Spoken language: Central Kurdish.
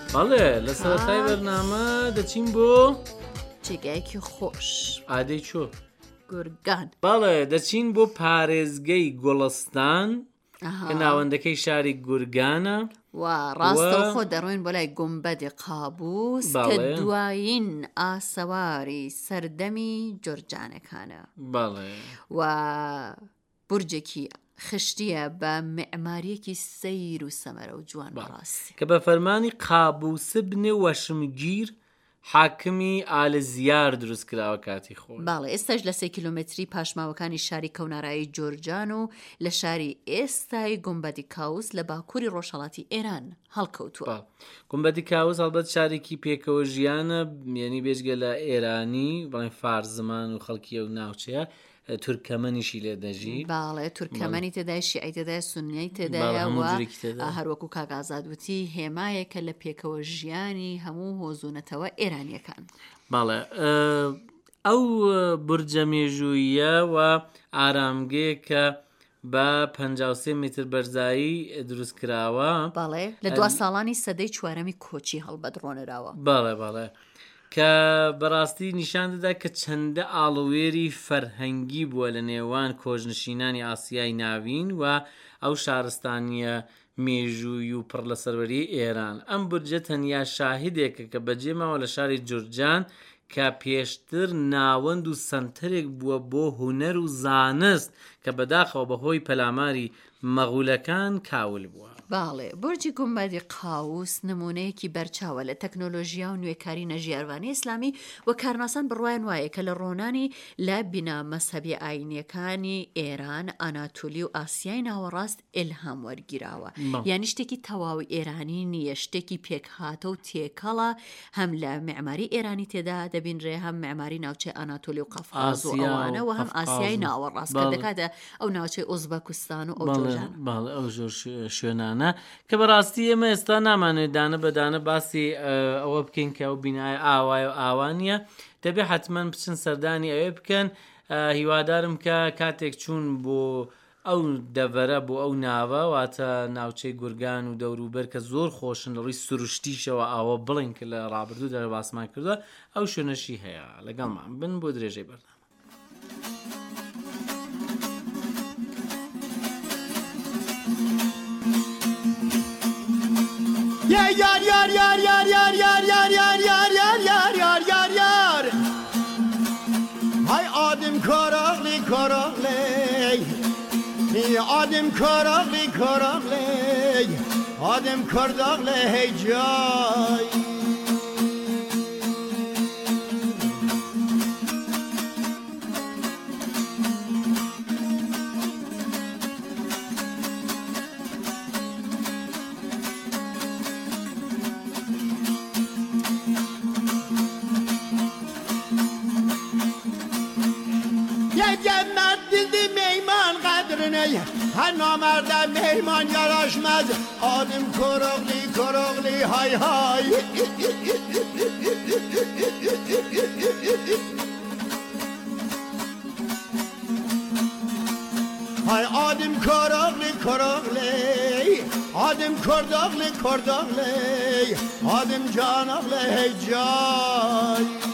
بەڵێ لە سەرەتای بەرنامە دەچین بۆ جێگایەکی خۆش ئادەی چۆ گورگان. بەڵێ دەچین بۆ پارێزگەی گوڵستان کە ناوەندەکەی شاری گورگانە و ڕاستەوخۆ دەڕۆین بۆ لای گومبەدی قابوس کە دوایین ئاسەواری سەردەمی جۆرجانەکانە. بەڵێ و بورجێکی خشتیە بە معماریەکی سەیر و سەمەرە و جوان بەڕاستی کە بە فەرمانی قابوس بنێ وەشمگیر حاکمی ئالەزیار دروست کراوە کاتی خۆی. باڵێ ئێستاش لە 3 کیلومتری پاشماوەکانی شاری کەونارایی جۆرجان و لە شاری ئێستای گومبەدی کاوس لە باکووری ڕۆژهەڵاتی ئێران هەڵکەوتووە. گومبەدی کاوس هەڵبەت شارێکی پێکەوە ژیانە، یعنی بێژگە لە ئێرانی بەڵێن فارس زمان و خەڵکیە و ناوچەیە تورکەمەنیشی لێ دەژی. باڵێ تورکەمەنی تێدای شیعی تێدای سونیای تێدایەوە هەروەکو کاگازادوتی هێمایەکە لە پێکەوە ژیانی هەموو هۆزوونەتەوە ئێرانیەکان. باڵێ ئەو بورجە مێژوویە و ئارامگەیە کە بە 53 متر بەرزایی دروست کراوە. باڵێ لە دو ساڵانی سەدەی چوارەمی کۆچی هەڵبەدڕۆنراوە. باڵێ کە بەڕاستی نیشان دەدا کە چەندە ئاڵوێری فەرهەنگی بووە لە نێوان کۆژنشینانی ئاسیای ناوین و ئەو شارستانیە مێژووی و پڕ لە سەروەری ئێران. ئەم بورجە تەنیا شاهدێکە کە بەجێماوە لە شاری جورجان کە پێشتر ناوەند و سنتەرێک بووە بۆ هونەر و زانست کە بەداخەوە بەهۆی پەلاماری مەغولەکان کاول بووە. باڵێ بورجی گومبەدی قاوس نمونەیەکی بەرچاوە لە تەکنۆلۆژیا و نوێکاری نەژیاروانی ئیسلامی و کارناسان بڕوایان وایە کە لە ڕۆنانی لە بنا مەسەبی ئاینیەکانی ئێران، ئاناتولی و ئاسیای ناوەڕاست ئیلهام وەرگیراوە. یعنی شتێکی تەواوی ئێرانی نییە، شتێکی پێکهاتە و تێکەڵە، هەم لە معماری ئێرانی تێدا دەبینرێ، هەم معماری ناوچەی ئاناتولی و قەفقاز و ئەوانە و هەم ئاسیای ناوەڕاست کە دەکاتە ئەو ناوچەی ئوزبەکستان و ئەو جۆران. باڵێ ئەو زۆر شوێنانە کە بەڕاستی ئێمە ئێستا نامانێت دانە بەدانە باسی ئەوە بکەین کە ئەو بینای ئاوایە و ئاوانیە، دەبێ حتمەن بچن سەردانی ئەوێ بکەن. هیوادارم کە کاتێک چوون بۆ ئەو دەڤەرە بۆ ئەو ناوە واتە ناوچەی گورگان و دەوروبەر کە زۆر خۆشن لە ڕووی سروشتیشەوە ئاوە بڵین کە لە ڕابردوو دەرە باسمان کردووە، ئەو شوێنەشی هەیە. لەگەڵمان بن بۆ درێژەی بەرنامە. Yar yar yar yar yar yar yar yar yar yar yar yar yar yar yar Hay adım karagli karagli adım karagli karagli adım kardagli hey cay Cennet dildi meyman kadrine Her namerde meyman yaraşmaz Adım korogli korogli hay hay Hay adım korogli korogli Adım kordogli kordogli Adım canogli hey cay